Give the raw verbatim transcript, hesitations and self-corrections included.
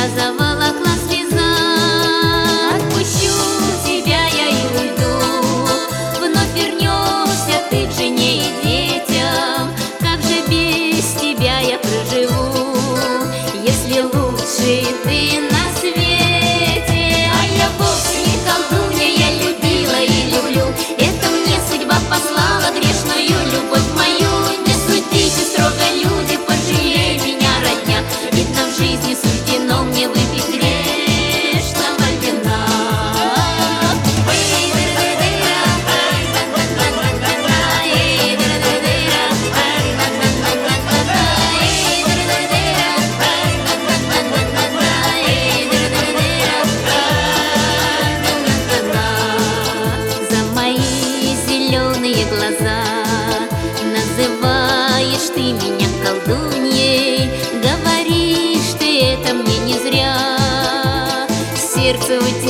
меня заволокла слеза. Отпущу тебя я и уйду, вновь вернешься ты к жене и детям. Как же без тебя я проживу, если лучше ты на свете? А я вовсе не колдунья, я любила и люблю. Это мне судьба послала грешную любовь мою. Не судите строго, люди, пожалей меня, родня. Видно, в жизни суждено мне выпить грешного вина. За мои зеленые глаза называешь ты меня колдуньей, говоришь ты это мне не зря. Сердце у тебя